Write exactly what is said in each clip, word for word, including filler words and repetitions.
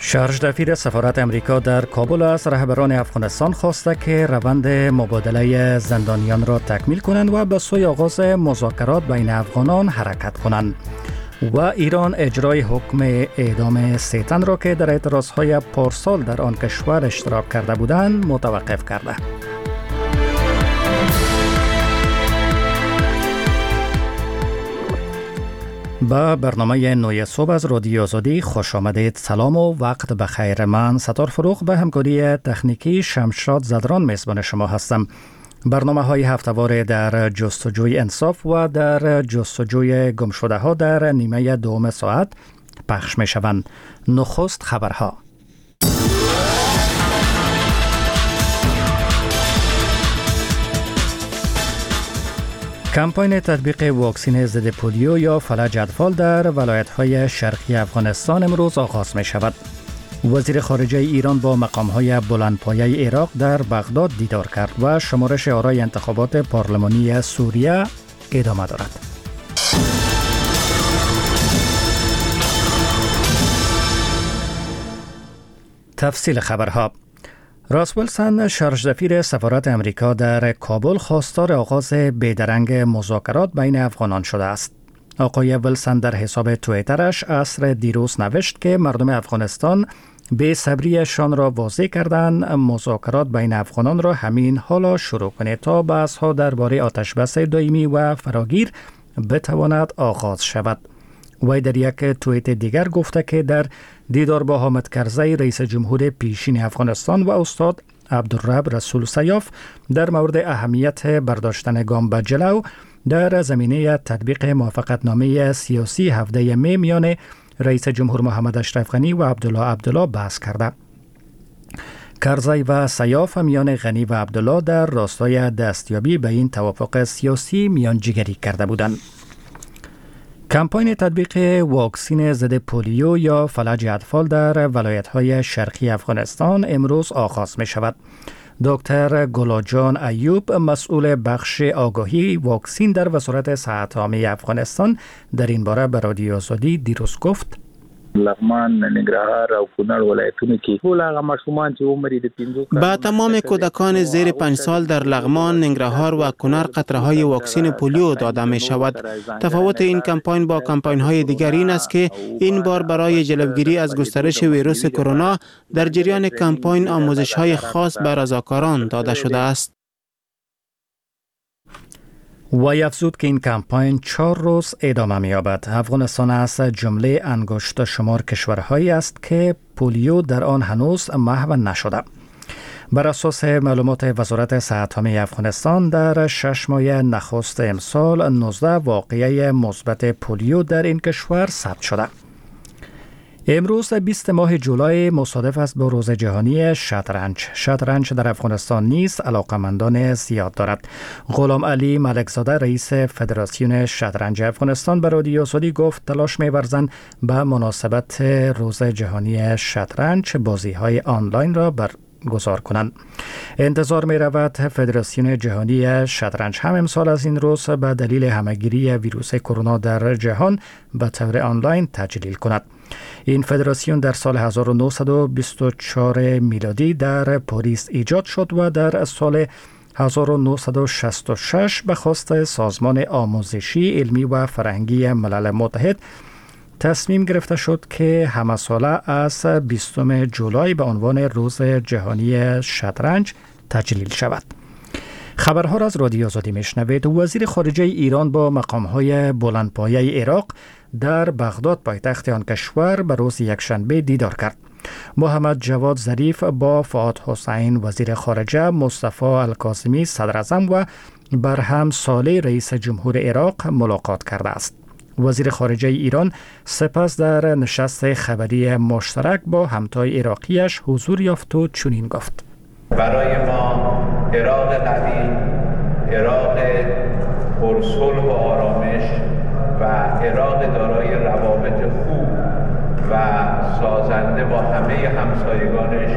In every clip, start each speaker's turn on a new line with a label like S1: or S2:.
S1: شارژدفیر سفارت امریکا در کابل از رهبران افغانستان خواسته که روند مبادله زندانیان را تکمیل کنند و به سوی آغاز مذاکرات بین افغانان حرکت کنند و ایران اجرای حکم اعدام سه تن را که در اعتراضهای پارسال در آن کشور اشتراک کرده بودند متوقف کرده. با برنامه نوی صبح از رادیو آزادی خوش آمدید. سلام و وقت بخیر. من ستار فروغ به همکاری تکنیکی شمشاد زدران میزبان شما هستم. برنامه های هفته‌واره در جستجوی انصاف و در جستجوی گمشده ها در نیمه دوم ساعت پخش می شوند. نخست خبرها. کمپاین تطبیق واکسن ضد پولیو یا فلج اطفال در ولایت‌های شرقی افغانستان امروز آغاز می شود. وزیر خارجه ایران با مقام‌های بلندپایه عراق در بغداد دیدار کرد و شمارش آرای انتخابات پارلمانی سوریه ادامه دارد. تفصیل خبرها. راس ویلسون شارژدفیر سفارت امریکا در کابل خواستار آغاز بیدرنگ مذاکرات بین افغانان شده است. آقای ویلسون در حساب توییترش عصر دیروز نوشت که مردم افغانستان به صبریشان را واضح کردند مذاکرات بین افغانان را همین حالا شروع کنید تا بحث‌ها درباره آتشبس دائمی و فراگیر بتواند آغاز شود. وی در یک توییت دیگر گفته که در دیدار با حامد کرزی رئیس جمهور پیشین افغانستان و استاد عبدالرب رسول سیاف در مورد اهمیت برداشتن گام به جلو در زمینه تطبیق موافقتنامه سیاسی هفده می میان رئیس جمهور محمد اشرف غنی و عبدالله عبدالله بحث کرده. کرزی و سیاف میان غنی و عبدالله در راستای دستیابی به این توافق سیاسی میانجیگری کرده بودند. کمپاین تطبیق واکسن ضد پولیو یا فلج اطفال در ولایت‌های شرقی افغانستان امروز آغاز می شود. دکتر گلاجان ایوب مسئول بخش آگاهی واکسن در وزارت صحت عامه افغانستان در این باره به رادیو آزادی دیروز گفت:
S2: لغمان، ننګرهار او کونړ ولایتونو کې ټول هغه ماشومان چې عمر یې د پنځو کالو
S3: با تمام کودکان زیر پنج سال در لغمان، ننګرهار و کونړ قطره‌های واکسن پولیو داده می شود. تفاوت این کمپاین با کمپاین‌های دیگر این است که این بار برای جلوگیری از گسترش ویروس کرونا در جریان کمپاین آموزش‌های خاص به رضاکاران داده شده است.
S1: و افزود که این کمپاین چهار روز ادامه می‌یابد. افغانستان از جمله انگشت شمار کشورهایی است که پولیو در آن هنوز محو نشده. بر اساس معلومات وزارت صحت عامه افغانستان در شش ماه نخست امسال نوزده واقعه مثبت پولیو در این کشور ثبت شده. امروز بیست ماه جولای مصادف است با روز جهانی شطرنج. شطرنج در افغانستان نیز علاقمندان زیاد دارد. غلام علی ملکزاده رئیس فدراسیون شطرنج افغانستان به رادیو آزادی گفت تلاش می‌ورزند به مناسبت روز جهانی شطرنج بازی‌های آنلاین را برگزار کنند. انتظار می‌رود فدراسیون جهانی شطرنج هم امسال از این روز به دلیل همه‌گیری ویروس کرونا در جهان به طور آنلاین تجلیل کند. این فدراسیون در سال هزار و نهصد و بیست و چهار میلادی در پاریس ایجاد شد و در سال هزار و نهصد و شصت و شش به خواست سازمان آموزشی، علمی و فرهنگی ملل متحد تصمیم گرفته شد که همه ساله از بیستم جولای به عنوان روز جهانی شطرنج تجلیل شود. خبرها را از رادیو آزادی میشنوید. وزیر خارجه ایران با مقام‌های بلندپایه عراق در بغداد پایتخت آن کشور به روز یکشنبه دیدار کرد. محمد جواد ظریف با فؤاد حسین وزیر خارجه، مصطفی الکاظمی صدر اعظم و برهم صالح رئیس جمهور عراق ملاقات کرده است. وزیر خارجه ایران سپس در نشست خبری مشترک با همتای عراقیش حضور یافت و چنین گفت:
S4: برای ما عراق قوی، عراق پرصلح و آرامش و عراق دارای روابط خوب و سازنده با همه همسایگانش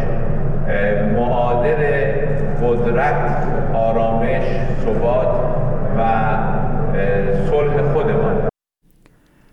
S4: معادل قدرت، آرامش، ثبات و صلح خودمان.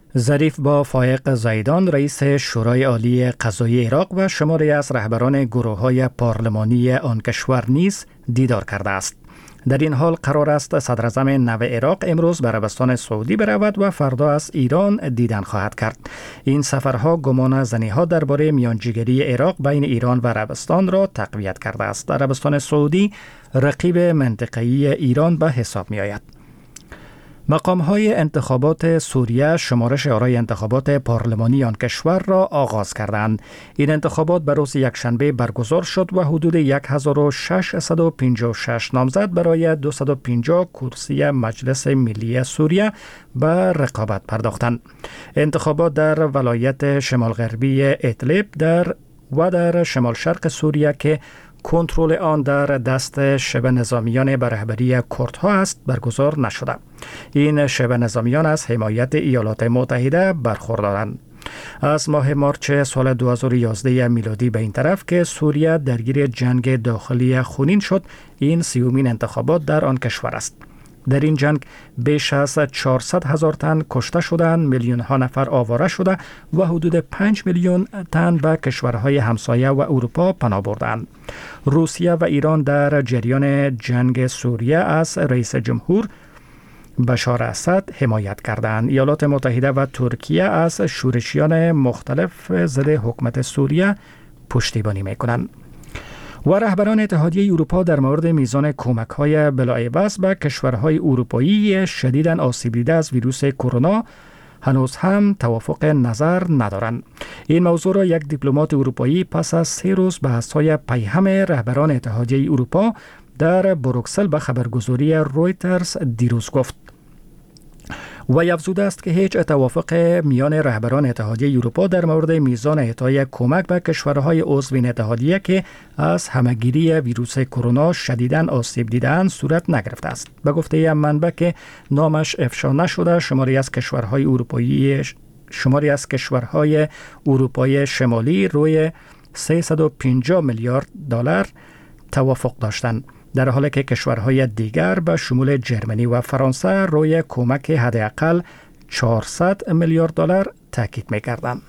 S1: ظریف با فائق زیدان رئیس شورای عالی قضایی عراق و شماری از رهبران گروه‌های پارلمانی آن کشور نیز دیدار کرده است. در این حال قرار است صدر اعظم نو عراق امروز به عربستان سعودی برود و فردا از ایران دیدن خواهد کرد. این سفرها گمان زنی‌ها درباره میانجیگری عراق بین ایران و عربستان را تقویت کرده است. عربستان سعودی رقیب منطقه‌ای ایران به حساب می‌آید. مقام‌های انتخابات سوریه شمارش آرای انتخابات پارلمانی آن کشور را آغاز کردند. این انتخابات به روز یکشنبه برگزار شد و حدود هزار و ششصد و پنجاه و شش نامزد برای دویست و پنجاه کرسی مجلس ملی سوریه به رقابت پرداختند. انتخابات در ولایت شمال غربی ادلب در و در شمال شرق سوریه که کنترل آن در دست شبه نظامیان به رهبری کردها است برگزار نشده. این شبه نظامیان از حمایت ایالات متحده برخوردارند. از ماه مارچ سال دو هزار و یازده میلادی به این طرف که سوریه درگیر جنگ داخلی خونین شد، این سیومین انتخابات در آن کشور است. در این جنگ بیش از چهارصد هزار تن کشته شدند، میلیون ها نفر آواره شده و حدود پنج میلیون تن به کشورهای همسایه و اروپا پناه بردند. روسیه و ایران در جریان جنگ سوریه از رئیس جمهور بشار اسد حمایت کردند. ایالات متحده و ترکیه از شورشیان مختلف ضد حکومت سوریه پشتیبانی می‌کنند. و رهبران اتحادیه اروپا در مورد میزان کمک‌های بلاعوض به کشورهای اروپایی شدیداً آسیب دیده از ویروس کرونا هنوز هم توافق نظر ندارند. این موضوع را یک دیپلمات اروپایی پس از سه روز بحث‌های پیهم رهبران اتحادیه اروپا در بروکسل به خبرگزاری رویترز دیروز گفت. و افزوده است که هیچ توافق میان رهبران اتحادیه اروپا در مورد میزان اعطای کمک به کشورهای عضو این اتحادیه که از همهگیری ویروس کرونا شدیداً آسیب دیده‌اند صورت نگرفته است. به گفته منبع که نامش افشا نشده، شماری از کشورهای اروپایی شماری از کشورهای اروپای شمالی روی سیصد و پنجاه میلیارد دلار توافق داشتند، در حالی که کشورهای دیگر به شمول جرمنی و فرانسه روی کمک حداقل چهارصد میلیارد دلار تاکید می‌کردند.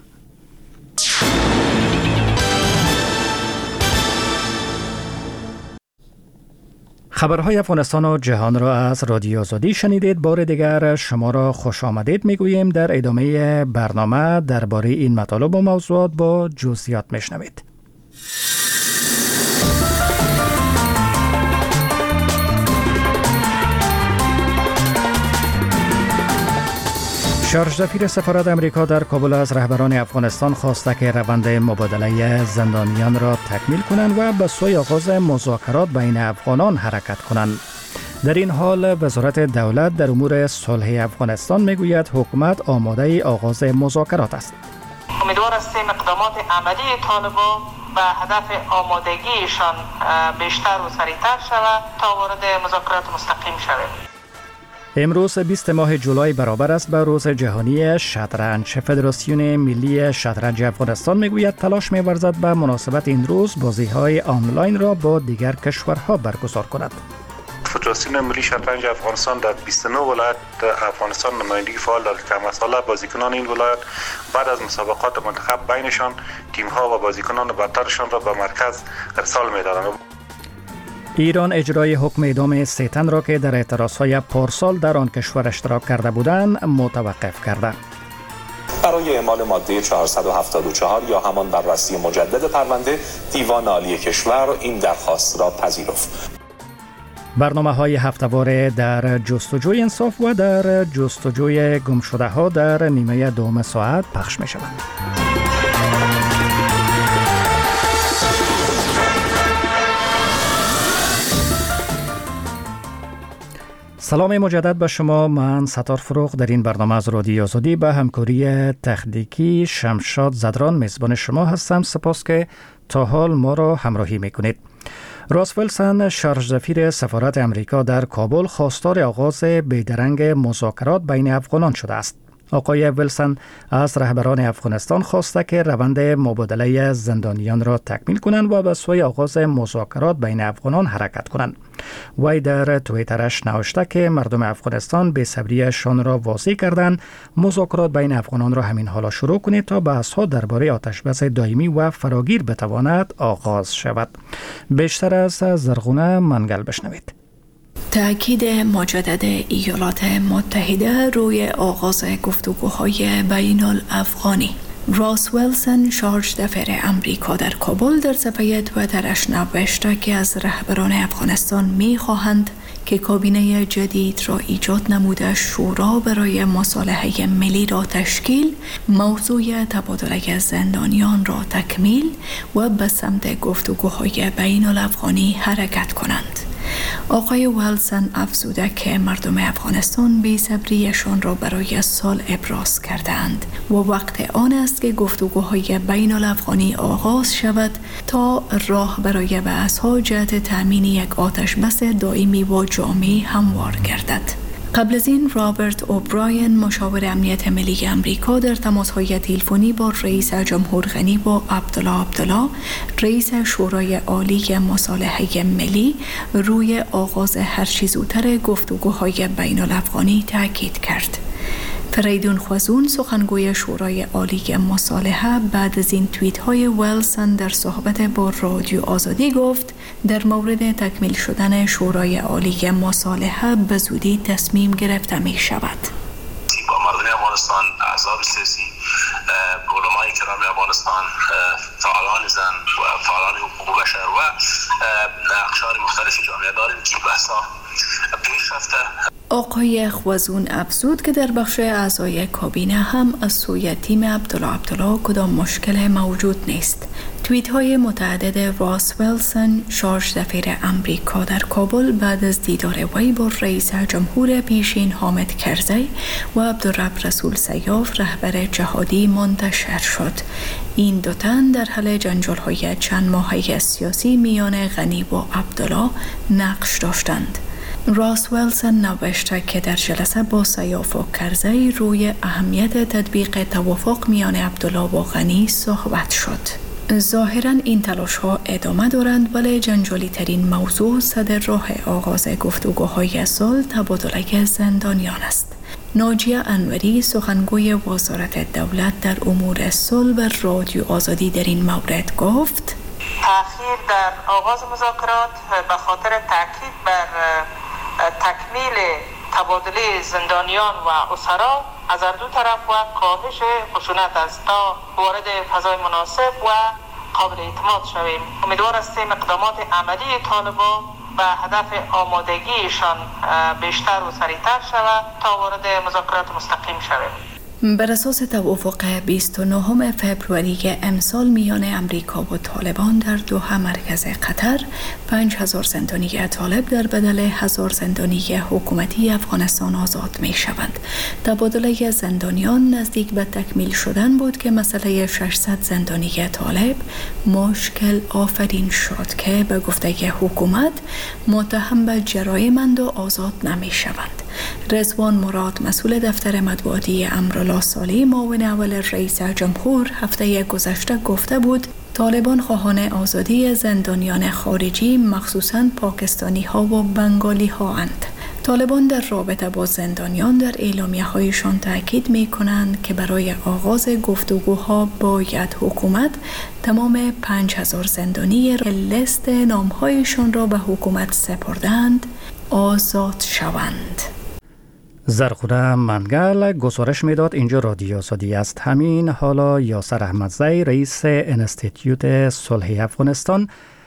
S1: خبرهای افغانستان و جهان را از رادیو آزادی شنیدید. بار دیگر شما را خوش آمدید میگوییم. در ادامه برنامه درباره این مطالب و موضوعات با جزئیات میشنوید. شارژ سفیر سفارت امریکا در کابل از رهبران افغانستان خواسته که روند مبادله زندانیان را تکمیل کنند و به سوی آغاز مذاکرات بین افغانان حرکت کنند. در این حال وزارت دولت در امور صلح افغانستان میگوید حکومت آماده آغاز مذاکرات است.
S5: امیدوار هستیم اقدامات عملی طالبان و هدف آمادگیشان بیشتر و سریعتر شود تا وارد مذاکرات مستقیم شود.
S1: امروز بیست ماه جولای برابر است به روز جهانی شطرنج. فدراسیون ملی شطرنج افغانستان میگوید تلاش می‌ورزد به مناسبت این روز بازی‌های آنلاین را با دیگر کشورها برگزار کند.
S6: فدراسیون ملی شطرنج افغانستان در بیست و نه ولایت افغانستان نمایندگی فعال دارد که مسئله بازیکنان این ولایت بعد از مسابقات منتخب بینشان تیم‌ها و بازیکنان برترشان را به مرکز ارسال می‌دارند.
S1: ایران اجرای حکم اعدام سه تن را که در اعتراضهای پارسال در آن کشور اشتراک کرده بودند متوقف کرده.
S7: برای اعمال ماده چهارصد و هفتاد و چهار یا همان بررسی مجدد پرونده، دیوان عالی کشور این درخواست را پذیرفت.
S1: برنامه های هفته‌واره در جستجوی انصاف و در جستجوی گمشده ها در نیمه دوم ساعت پخش می شود. سلام مجدد به شما. من ستار فروغ در این برنامه از رادیو آزادی به همکاری تکنیکی شمشاد زدران میزبان شما هستم. سپاس که تا حال ما را همراهی میکنید. راس ویلسون شارژ سفیر سفارت امریکا در کابل خواستار آغاز بیدرنگ مذاکرات بین افغانان شده است. آقای ویلسون از رهبران افغانستان خواسته که روند مبادله زندانیان را تکمیل کنند و به سوی آغاز مذاکرات بین افغانان حرکت کنند. وی در توییترش نوشته که مردم افغانستان بی‌صبریشان را واضح کردند مذاکرات بین افغانان را همین حالا شروع کنید تا بحث‌ها درباره آتشبس دائمی و فراگیر بتواند آغاز شود. بیشتر از زرغونه منگل بشنوید.
S8: تأکید مجدد ایالات متحده روی آغاز گفتگوهای بین الافغانی. راس ویلسون شارژ دفاع امریکا در کابل در صفحه توییترش نوشته که از رهبران افغانستان می خواهند که کابینه جدید را ایجاد نموده شورا برای مصالحه ملی را تشکیل، موضوع تبادله زندانیان را تکمیل و به سمت گفتگوهای بین الافغانی حرکت کنند. آقای ویلسون افزوده که مردم افغانستان بی‌صبریشان را برای سال ابراز کردند و وقت آن است که گفتگوهای بین الافغانی آغاز شود تا راه برای بحث‌ها جهت تأمین یک آتشبس دائمی و جامع هموار گردد. قبل از این رابرت اوبراین مشاور امنیت ملی امریکا در تماس‌های تلفنی با رئیس جمهور غنی و عبدالله عبدالله رئیس شورای عالی مصالحه ملی روی آغاز هرچه زودتر گفتگوهای بین الافغانی تاکید کرد. فریدون خوازون سخنگوی شورای عالی مصالحه بعد از این توییت های ویلسون در صحبت با رادیو آزادی گفت در مورد تکمیل شدن شورای عالی مصالحه به زودی تصمیم گرفته می شود.
S9: با مردم افغانستان، احزاب سیاسی، علمای کرام افغانستان، فعالان زن و فعالان حقوق بشر و اقشار مختلف جامعه داریم که بحثا پیش رفته.
S8: آقای خوازون افزود که در بخش اعضای کابینه هم از سوی تیم عبدالله عبدالله کدام مشکل موجود نیست. توییت های متعدد راس ویلسون شارژ دفاع امریکا در کابل بعد از دیدار وی با رئیس جمهور پیشین حامد کرزی و عبدالرب رسول سیاف رهبر جهادی منتشر شد. این دو تن در حل جنجال های چند ماهه سیاسی میان غنی و عبدالله نقش داشتند. راس ویلسون نوشته که در جلسه با سیاف و کرزی روی اهمیت تطبیق توافق میان عبدالله و غنی صحبت شد. ظاهراً این تلاش ها ادامه دارند ولی جنجالی ترین موضوع صدر راه آغاز گفتگوهای صلح تبادله زندانیان است. ناجیه انوری سخنگوی وزارت دولت در امور صلح بر رادیو آزادی در این مورد گفت
S5: تأخیر در آغاز مذاکرات به خاطر تاکید بر تکمیل تبادله زندانیان و اسرا از هر دو طرف و کاهش خشونت است تا وارد فضای مناسب و قابل اعتماد شویم. امیدوار هستیم اقدامات عملی طالبان و هدف آمادگیشان بیشتر و سریعتر شود تا وارد مذاکرات مستقیم شویم.
S8: بر اساس توافق بیست و نهم فوریه امسال میان امریکا و طالبان در دوحه مرکز قطر پنج هزار زندانی طالب در بدل هزار زندانی حکومتی افغانستان آزاد می شوند. تبادله زندانیان نزدیک به تکمیل شدن بود که مسئله ششصد زندانی طالب مشکل آفرین شد که به گفته حکومت متهم به جرایمند و آزاد نمی شوند. رضوان مراد مسئول دفتر مطبوعاتی امرالله صالحی معاون اول رئیس جمهور هفته گذشته گفته بود طالبان خواهان آزادی زندانیان خارجی مخصوصاً پاکستانی ها و بنگالی ها اند. طالبان در رابطه با زندانیان در اعلامیه هایشان تاکید می کنند که برای آغاز گفتگوها باید حکومت تمام پنج هزار زندانی لیست نامهایشان را به حکومت سپردند آزاد شوند.
S1: زرخونه منگل گزارش میداد. اینجا رادیو آزادی است. همین حالا یاسر احمدزی رئیس انستیتیوت صلح افغانستان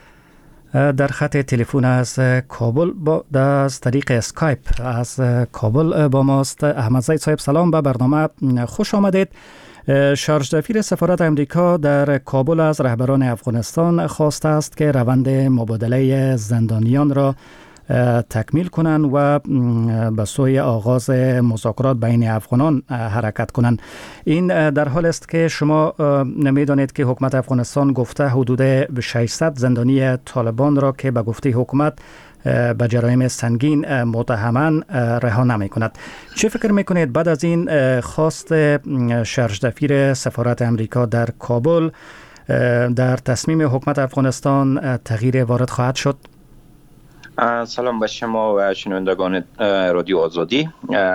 S1: در خط تلفن از کابل با از طریق اسکایپ از کابل با ماست. احمدزی صاحب سلام، به برنامه خوش آمدید. شارژ دفیر سفارت امریکا در کابل از رهبران افغانستان خواسته است که روند مبادله زندانیان را تکمیل کنند و به سوی آغاز مذاکرات بین افغانان حرکت کنند. این در حال است که شما نمیدانید که حکومت افغانستان گفته حدود ششصد زندانی طالبان را که به گفته حکومت به جرایم سنگین متهمان رها نمی کند. چه فکر میکنید بعد از این خواست شرجدفیر سفارت امریکا در کابل در تصمیم حکومت افغانستان تغییر وارد خواهد شد؟
S10: سلام به شما و شنوندگان رادیو آزادی.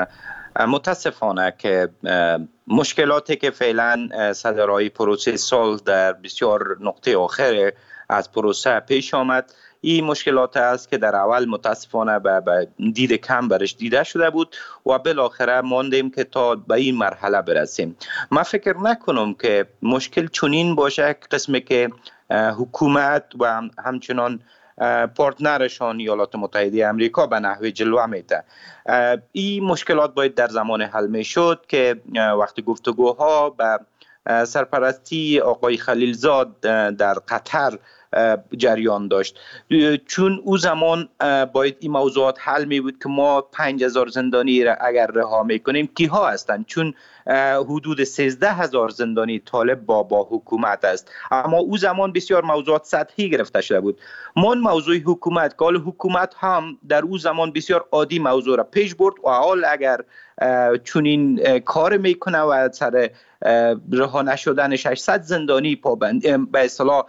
S10: متاسفانه که مشکلاتی که فعلا صدرای پروسه صلح در بسیار نقطه آخر از پروسه پیش آمد، این مشکلات است که در اول متاسفانه به دید کم برش دیده شده بود و بالاخره ماندیم که تا به این مرحله برسیم. من فکر نکنم که مشکل چنین باشه قسمی که حکومت و همچنان پارتنرشان ایالات متحده امریکا به نحو جلوه میده. این مشکلات باید در زمان حل میشد که وقتی گفتگوها به سرپرستی آقای خلیلزاد در قطر جریان داشت، چون او زمان باید این موضوعات حل می بود که ما پنج هزار زندانی را اگر رها میکنیم کیها هستند، چون حدود سیزده هزار زندانی طالب با با حکومت است. اما او زمان بسیار موضوعات سطحی گرفته شده بود. من موضوع حکومت که حکومت هم در او زمان بسیار عادی موضوع را پیش برد و حال اگر چونین کار میکنه و سر رها نشدن ششصد زندانی پابند به اصطلاح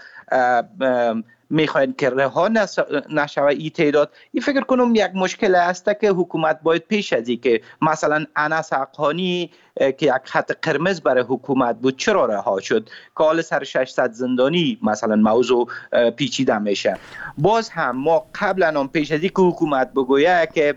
S10: میخواین که رها نشوه این تعداد، این فکر کنم یک مشکل است که حکومت باید پیش از این که مثلا انس حقانی که یک خط قرمز برای حکومت بود چرا رها شد که حال سر ششصد زندانی مثلا موضوع پیچیده میشه. باز هم ما قبلا هم پیش از این که حکومت بگویه که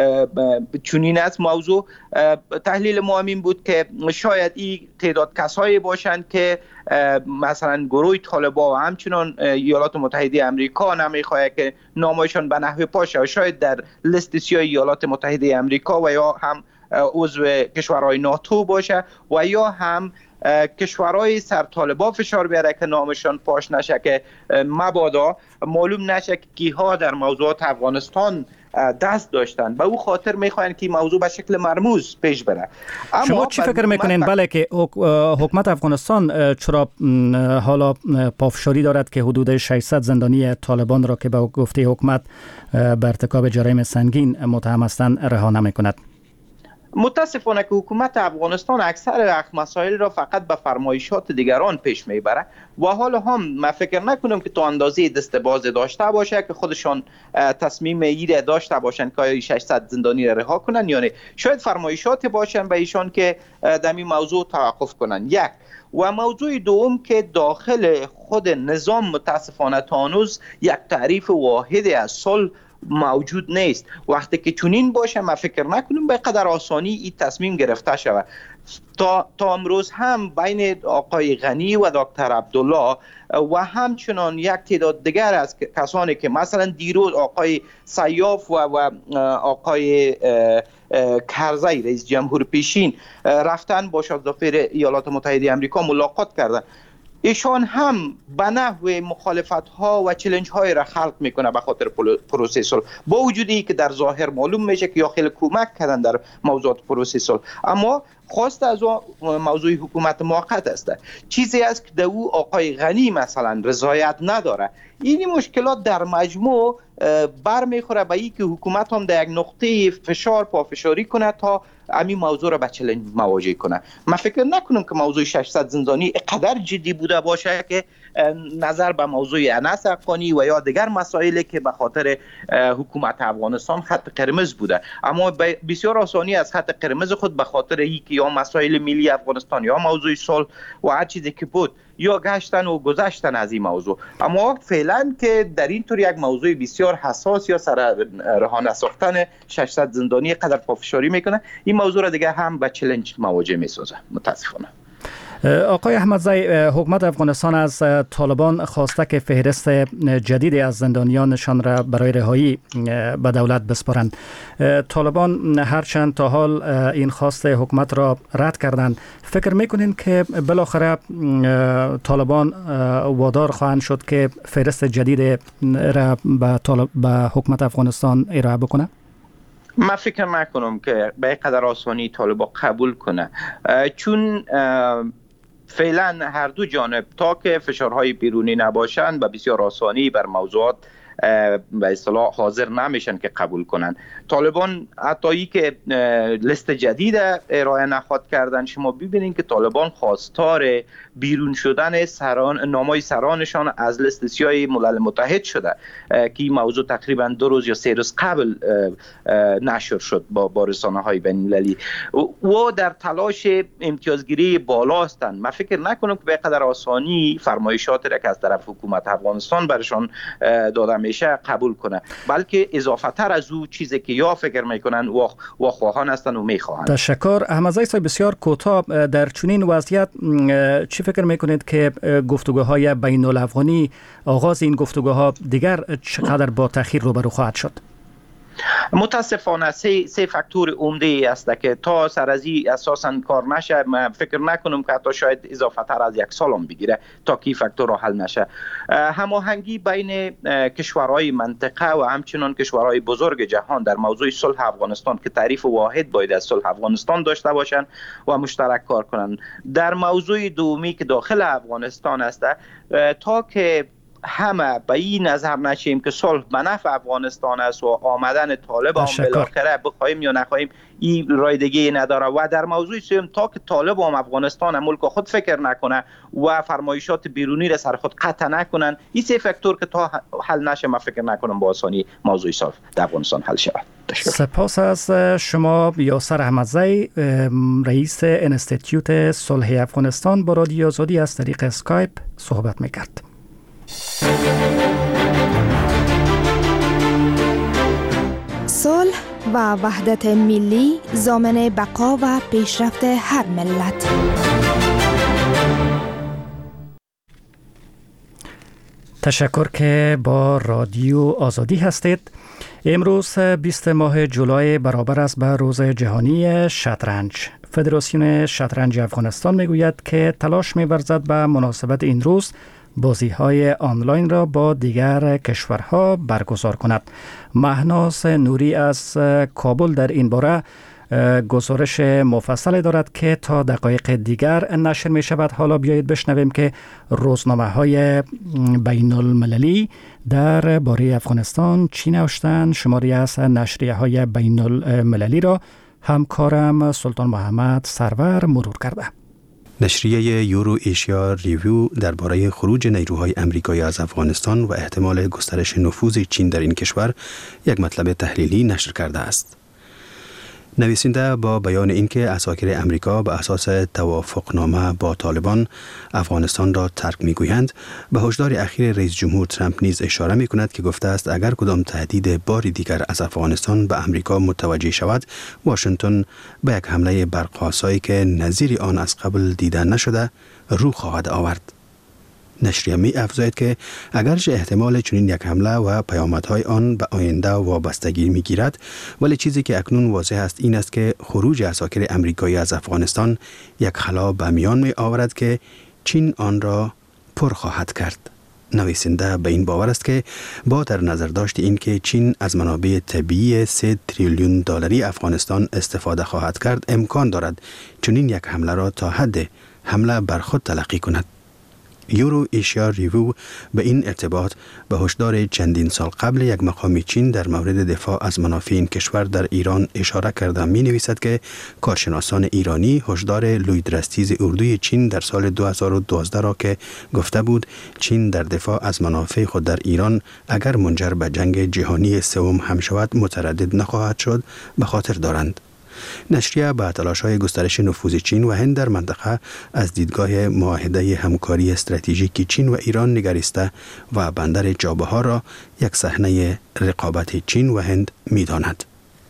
S10: چونین است موضوع، تحلیل ما این بود که شاید این تعداد کسایی باشند که مثلا گروه طالبان و همچنان ایالات متحده امریکا نمیخواه که نامشان به نحو پاشه و شاید در لیست سیاه ایالات متحده امریکا و یا هم عضو کشورهای ناتو باشه و یا هم کشورهای سر طالبان فشار بیاره که نامشان پاش نشه که مبادا معلوم نشه که کیها در موضوعات افغانستان دست داشتن. به او خاطر میخواین که موضوع به شکل مرموز پیش بره.
S1: شما چی فکر میکنین بله که حکومت افغانستان چرا حالا پافشاری دارد که حدود ششصد زندانی طالبان را که به گفته حکومت به ارتکاب جرایم سنگین متهم هستند رها نمیکند؟
S10: متاسفانه که حکومت افغانستان اکثر مسائل را فقط به فرمایشات دیگران پیش میبره و حالا هم من فکر نکنم که تا اندازه دست باز داشته باشه که خودشان تصمیم ایره داشته باشن که ششصد زندانی را رها کنن، یعنی شاید فرمایشات باشن به ایشان که در این موضوع توقف کنن. یک و موضوع دوم که داخل خود نظام متاسفانه تا هنوز یک تعریف واحد از صلح موجود نیست. وقتی که چنین باشه من فکر نکنم به قدر آسانی این تصمیم گرفته شود. تا تا امروز هم بین آقای غنی و دکتر عبدالله و همچنان یک تعداد دیگر از کسانی که مثلا دیروز آقای سیاف و, و آقای کرزی رئیس جمهور پیشین رفتن با شاهزاده ایالات متحده امریکا ملاقات کردن، ایشان هم به نحو مخالفت ها و چالش های را خلق میکنه به خاطر پروسه صلح، با وجودی که در ظاهر معلوم میشه که یا خیلی کمک کردن در موضوعات پروسه صلح، اما خواست از موضوع حکومت موقت است. چیزی است که در او آقای غنی مثلا رضایت نداره. این مشکلات در مجموع بر میخوره به این که حکومت هم در یک نقطه فشار پافشاری کنه تا همین موضوع را به چالش مواجه کنه. من فکر نکنم که موضوع ششصد زندانی قدر جدی بوده باشه که نظر به موضوع انس حقانی و یا دیگر مسائلی که به خاطر حکومت افغانستان خط قرمز بوده، اما بسیار آسانی از خط قرمز خود به خاطر اینکه یا مسائل ملی افغانستان یا موضوع صلح و هر چیزی که بود یا گشتن و گذشتن از این موضوع. اما فعلا که در این طور یک موضوع بسیار حساس یا سر رها نساختن ششصد زندانی قدر پافشاری میکنه، این موضوع را دیگه هم به چالش مواجه میسازه متاسفانه.
S1: آقای احمدزی، حکومت افغانستان از طالبان خواسته که فهرست جدیدی از زندانیانشان را برای رهایی به دولت بسپارند. طالبان هرچند تا حال این خواست حکومت را رد کردند، فکر میکنین که بالاخره طالبان وادار خواهند شد که فهرست جدید را به, طالب به حکومت افغانستان ارائه بکنه؟
S10: من فکر نکنم که به قدر آسانی طالبان قبول کنه، چون فعلا هر دو جانب تا که فشارهای بیرونی نباشند به بسیار آسانی بر موضوعات به اصطلاح حاضر نمیشن که قبول کنن. طالبان حتی که لیست جدید ارائه نخواهد کردن، شما ببینید که طالبان خواستار بیرون شدن سران نامای سرانشان از لیست سیاه ملل متحد شده که این موضوع تقریبا دو روز یا سه روز قبل نشر شد با با رسانه‌های بین‌المللی و در تلاش امتیازگیری بالا هستند. من فکر نکنم که به قدر آسانی فرمایشات را که از طرف حکومت افغانستان برشان داده میشه قبول کنه، بلکه اضافه تر از او چیزی که یا فکر میکنن و و خواهان هستند و میخواهند.
S1: تشکر. احمدزی صاحب بسیار کوتاه، در چنین وضعیت چی فکر میکنید که گفتگوهای بین الافغانی، آغاز این گفتگوها دیگر چقدر با تأخیر روبرو خواهد شد؟
S10: متاسفانه سه سه فاکتور عمده است که تا سر از این اساسا کار نشه. من فکر نکنم که حتی شاید اضافه تر از یک سال هم بگیره تا کی فاکتور را حل نشه. هماهنگی بین کشورهای منطقه و همچنان کشورهای بزرگ جهان در موضوع صلح افغانستان که تعریف واحد باید از صلح افغانستان داشته باشند و مشترک کار کنند. در موضوع دومی که داخل افغانستان است، تا که همه به این نظر نشیم که صلح به نفع افغانستان است و آمدن طالب هم بالاخره بخوایم یا نخواهیم این رایدگی نداره. و در موضوع سوم تا که طالب هم افغانستان ملک خود فکر نکنه و فرمایشات بیرونی را سر خود قطع نکنن، این سه فاکتور که تا حل نشه من فکر نکنم با آسانی موضوع صلح در افغانستان حل شود.
S1: سپاس از شما یاسر احمدزی، رئیس انستیتیوت صلح افغانستان، با رادیو آزادی از طریق اسکایپ صحبت میکرد.
S11: صلح و وحدت ملی ضامن بقا و پیشرفت هر ملت.
S1: تشکر که با رادیو آزادی هستید. امروز بیست ماه جولای برابر است به روز جهانی شطرنج. فدراسیون شطرنج افغانستان میگوید که تلاش می‌ورزد به مناسبت این روز بازی‌های آنلاین را با دیگر کشورها برگزار کند. مهناز نوری از کابل در این باره گزارش مفصل دارد که تا دقایق دیگر نشر می شود. حالا بیایید بشنویم که روزنامه های بین المللی در باره افغانستان چی نوشتند. شماری از نشریه های بین المللی را همکارم سلطان محمد سرور مرور کرده.
S12: نشریه یورو ایشیا ریویو درباره خروج نیروهای امریکایی از افغانستان و احتمال گسترش نفوذ چین در این کشور یک مطلب تحلیلی نشر کرده است. نویسنده با بیان اینکه عساکر امریکا به اساس توافقنامه با طالبان افغانستان را ترک می‌گویند، به هشدار اخیر رئیس جمهور ترامپ نیز اشاره می‌کند که گفته است اگر کدام تهدید باری دیگر از افغانستان به امریکا متوجه شود، واشنگتن به یک حمله برق‌آسایی که نظیر آن از قبل دیده نشده رو خواهد آورد. نشریه می افزاید که اگرچه احتمال چنین یک حمله و پیامدهای آن به آینده وابستگی می گیرد، ولی چیزی که اکنون واضح است این است که خروج عساکر امریکایی از افغانستان یک خلا به میان می آورد که چین آن را پر خواهد کرد. نویسنده به این باور است که با در نظر داشت این که چین از منابع طبیعی سه تریلیون دلاری افغانستان استفاده خواهد کرد، امکان دارد چنین یک حمله را تا حد حمله بر خود تلقی کند. یورو ایشیا ریویو به این ارتباط به هشدار چندین سال قبل یک مقام چین در مورد دفاع از منافع این کشور در ایران اشاره کرده می نویسد که کارشناسان ایرانی هشدار لویدرستیز اردوی چین در سال دو هزار و دوازده را که گفته بود چین در دفاع از منافع خود در ایران اگر منجر به جنگ جهانی سوم هم شود متردد نخواهد شد به خاطر دارند. نشریه به تلاش‌های گسترش نفوذ چین و هند در منطقه از دیدگاه معاهده همکاری استراتژیک چین و ایران نگریسته و بندر چابهار را یک صحنه رقابت چین و هند می‌داند.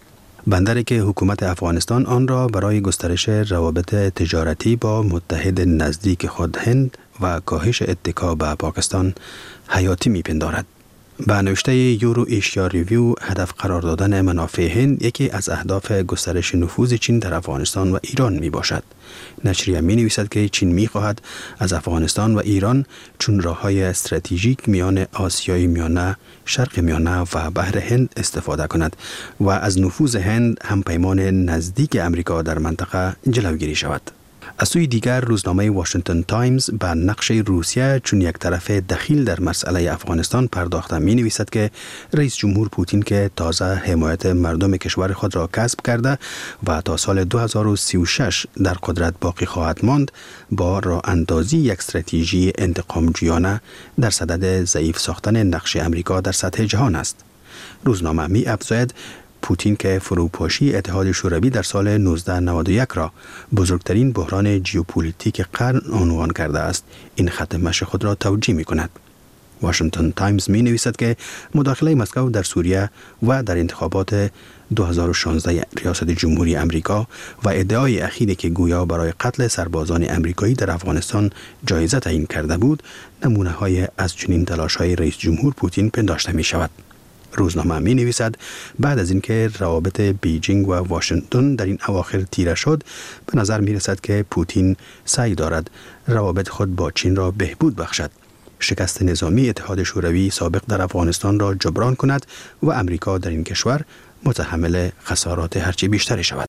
S12: بندری که حکومت افغانستان آن را برای گسترش روابط تجارتی با متحد نزدیک خود هند و کاهش اتکا به پاکستان حیاتی می‌پندارد. به نوشته یورو ایشیا ریویو، هدف قرار دادن منافع هند یکی از اهداف گسترش نفوذ چین در افغانستان و ایران می باشد. نشریه می نویسد که چین می خواهد از افغانستان و ایران چون راه‌های استراتژیک میان آسیای میانه، شرق میانه و بحر هند استفاده کند و از نفوذ هند همپیمان نزدیک امریکا در منطقه جلوگیری شود. از سوی دیگر روزنامه واشنگتن تایمز به نقش روسیه چون یک طرف دخیل در مسئله افغانستان پرداخته می نویسد که رئیس جمهور پوتین که تازه حمایت مردم کشور خود را کسب کرده و تا سال دو هزار و سی و شش در قدرت باقی خواهد ماند، با راه اندازی یک استراتژی انتقامجویانه در صدد ضعیف ساختن نقش امریکا در سطح جهان است. روزنامه می افزاید پوتین که فروپاشی اتحاد شوروی در سال نوزده نود و یک را بزرگترین بحران ژئوپلیتیک قرن عنوان کرده است، این خط مشی خود را توجیه می کند. واشنگتن تایمز می نویسد که مداخله مسکو در سوریه و در انتخابات دو هزار و شانزده ریاست جمهوری امریکا و ادعای اخیری که گویا برای قتل سربازان امریکایی در افغانستان جایزه تعیین کرده بود، نمونه های از چنین تلاش های رئیس جمهور پوتین پنداشته می شود. روزنامه می نویسد بعد از اینکه روابط بیجینگ و واشنگتن در این اواخر تیره شد، به نظر می رسد که پوتین سعی دارد روابط خود با چین را بهبود بخشد، شکست نظامی اتحاد شوروی سابق در افغانستان را جبران کند و امریکا در این کشور متحمل خسارات هرچه بیشتری شود.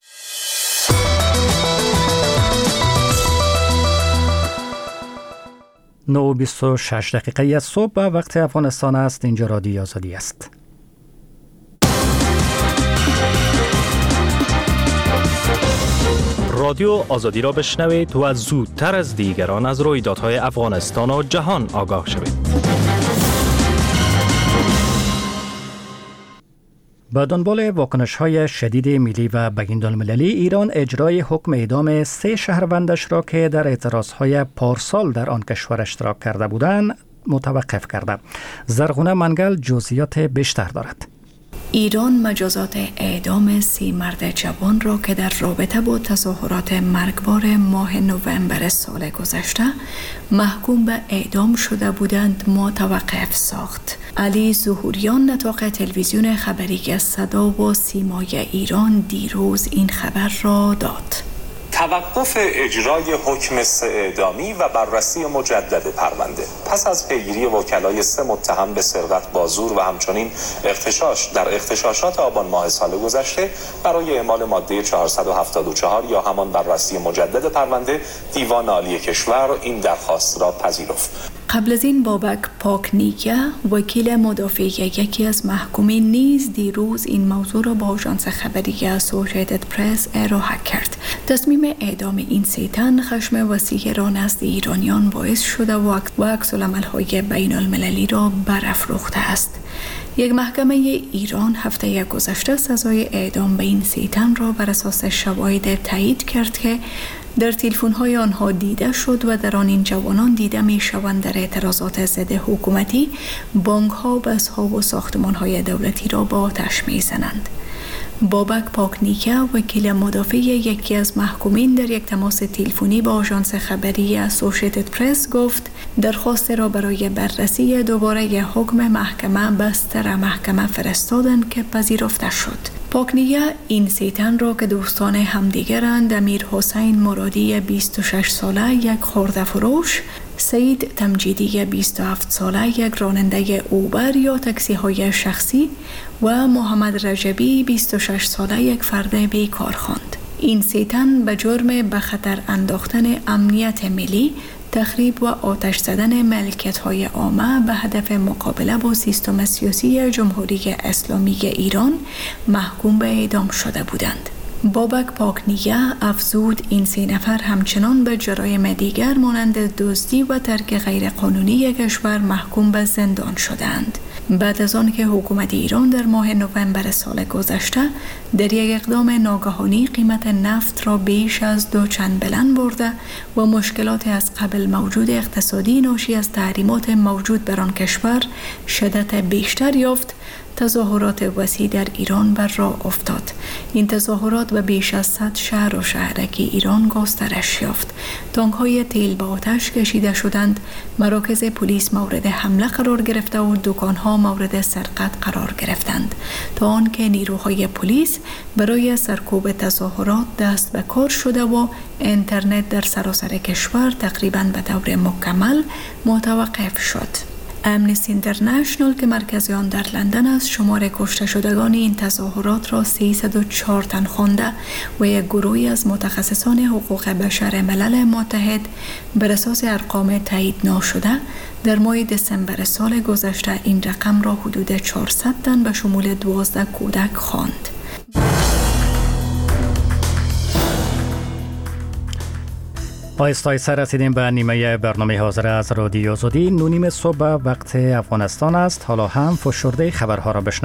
S1: نه و بیست و شش دقیقه از صبح وقت افغانستان است. اینجا رادیو آزادی است.
S13: رادیو آزادی را بشنوید و زودتر از دیگران از رویدادهای افغانستان و جهان آگاه شوید.
S1: با دنبال واکنش‌های شدید ملی و بین‌المللی، ایران اجرای حکم اعدام سه شهروندش را که در اعتراضهای پارسال در آن کشور اشتراک کرده بودند متوقف کرده. زرغونه منگل جزئیات بیشتر دارد.
S8: ایران مجازات اعدام سی مرد جوان را که در رابطه با تظاهرات مرگبار ماه نوامبر سال گذشته محکوم به اعدام شده بودند متوقف ساخت. علی ظهوریان نطاق تلویزیون خبری صدا و سیمای ایران دیروز این خبر را داد.
S7: توقف اجرای حکم سه اعدامی و بررسی مجدد پرونده پس از پیگیری وکلای سه متهم به سرقت با زور و همچنین اغتشاش در اغتشاشات آبان ماه سال گذشته برای اعمال ماده چهارصد و هفتاد و چهار یا همان بررسی مجدد پرونده، دیوان عالی کشور این درخواست را پذیرفت.
S8: قبل از این بابک پاکنیکه وکیل مدافع یکی از محکومین نیز دیروز این موضوع را با آژانس خبری اسوسییتد پرس ارائه کرد. تصمیم اعدام این سه تن خشم وسیع را نزد ایرانیان باعث شده و عکس‌العمل‌های بین‌المللی را برافروخته است. یک محکمه ایران هفته گذشته سزای اعدام به این سه تن را بر اساس شواهد تایید کرد که در تلفن‌های آنها دیده شد و در آن این جوانان دیده می‌شوند در اعتراضات ضد حکومتی بانک‌ها، بس‌ها و ساختمان‌های دولتی را با آتش می‌زنند. بابک پاکنیکه وکیل مدافع یکی از محکومین در یک تماس تلفنی با آژانس خبری اسوسییتد پرس گفت درخواست را برای بررسی دوباره حکم محکمه به ستر محکمه فرستادند که پذیرفته شد. پاکنیکه این سه تن را که دوستان همدیگرند امیر حسین مرادی بیست و شش ساله یک خرده فروش، سعید تمجیدی بیست و هفت ساله یک راننده اوبر یا تاکسی های شخصی و محمد رجبی بیست و شش ساله یک فرد بیکار خواند. این سه تن به جرم به خطر انداختن امنیت ملی، تخریب و آتش زدن ملکیت‌های عامه به هدف مقابله با سیستم سیاسی جمهوری اسلامی ایران محکوم به اعدام شده بودند. بابک پاکنیکه افزود این سه نفر همچنان به جرایم دیگر مانند دزدی و ترک غیرقانونی کشور محکوم به زندان شدند. بعد از آن که حکومت ایران در ماه نوامبر سال گذشته در یک اقدام ناگهانی قیمت نفت را بیش از دو چند بلند برده و مشکلات از قبل موجود اقتصادی ناشی از تحریمات موجود بر آن کشور شدت بیشتر یافت، تظاهرات وسیع در ایران بر راه افتاد. این تظاهرات به بیش از صد شهر و شهرک ایران گسترش یافت. تانک‌های تیل به آتش کشیده شدند، مراکز پلیس مورد حمله قرار گرفته و دکان‌ها مورد سرقت قرار گرفتند تا آنکه نیروهای پلیس برای سرکوب تظاهرات دست به کار شده و اینترنت در سراسر کشور تقریباً به طور مکمل متوقف شد. امنستی اینترنشنال که مرکز آن در لندن است شمار کشته شدگان این تظاهرات را سیصد و چهار تن خوانده و یک گروهی از متخصصان حقوق بشر ملل متحد بر اساس ارقام تایید ناشده در ماه دسامبر سال گذشته این رقم را حدود چهارصد تن به شمول دوازده کودک خواند.
S1: آیسته آیسته رسیدیم به نیمه برنامه حاضر از رادیو آزادی. نونیم صبح وقت افغانستان است. حالا هم فشرده خبرها را بشنویم.